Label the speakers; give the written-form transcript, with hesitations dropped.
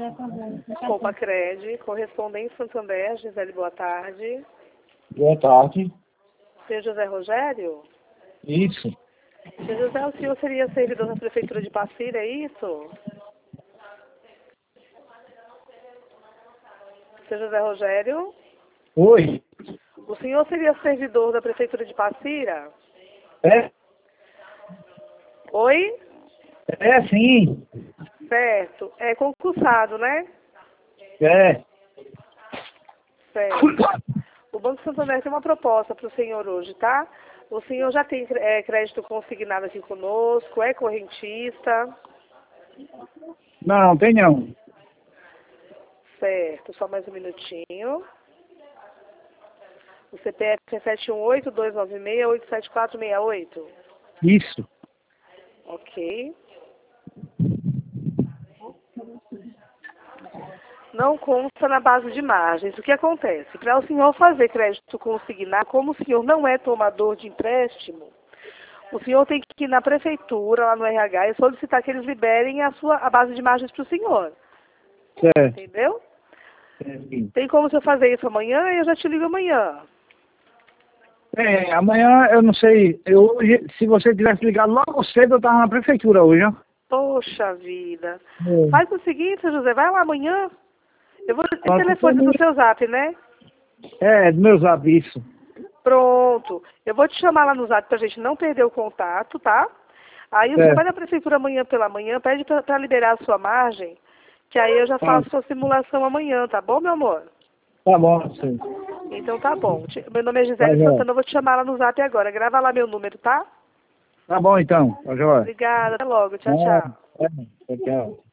Speaker 1: Compacred, correspondente Santander, Gisele, boa tarde.
Speaker 2: Boa tarde.
Speaker 1: Senhor José Rogério?
Speaker 2: Isso.
Speaker 1: Senhor José, o senhor seria servidor da Prefeitura de Passira, é isso? Senhor José Rogério?
Speaker 2: Oi.
Speaker 1: O senhor seria servidor da Prefeitura de Passira?
Speaker 2: É?
Speaker 1: Oi?
Speaker 2: É, sim.
Speaker 1: Certo. É concursado, né?
Speaker 2: É.
Speaker 1: Certo. O Banco Santander tem uma proposta para o senhor hoje, tá? O senhor já tem crédito consignado aqui conosco, é correntista?
Speaker 2: Não, tem não.
Speaker 1: Certo, só mais um minutinho. O CPF é 718-296-87468.
Speaker 2: Isso.
Speaker 1: Ok. Não consta na base de margens. O que acontece? Para o senhor fazer crédito consignado, como o senhor não é tomador de empréstimo, o senhor tem que ir na prefeitura, lá no RH, e solicitar que eles liberem a base de margens para o senhor.
Speaker 2: Certo.
Speaker 1: Entendeu?
Speaker 2: É, sim.
Speaker 1: Tem como o senhor fazer isso amanhã? Eu já te ligo amanhã.
Speaker 2: É, amanhã eu não sei. Hoje, se você tivesse ligado logo cedo, eu tava na prefeitura hoje, ó.
Speaker 1: Poxa vida.
Speaker 2: É.
Speaker 1: Faz o seguinte, seu José, vai lá amanhã. Eu vou... Esse
Speaker 2: Só que
Speaker 1: telefone do seu zap, né?
Speaker 2: É, do meu zap, isso.
Speaker 1: Pronto. Eu vou te chamar lá no zap pra gente não perder o contato, tá? Aí você vai
Speaker 2: Certo.
Speaker 1: na prefeitura amanhã pela manhã, pede pra liberar a sua margem, que aí eu já
Speaker 2: Tá,
Speaker 1: faço sua simulação amanhã, tá bom, meu amor?
Speaker 2: tá bom, sim.
Speaker 1: Então tá bom. Meu nome é
Speaker 2: Tá
Speaker 1: Gisele
Speaker 2: jóia.
Speaker 1: Santana, eu vou te chamar lá no zap agora. Grava lá meu número, tá?
Speaker 2: Tá bom então, tá jóia.
Speaker 1: Obrigada, até logo. Tchau,
Speaker 2: É,
Speaker 1: tchau.
Speaker 2: tchau.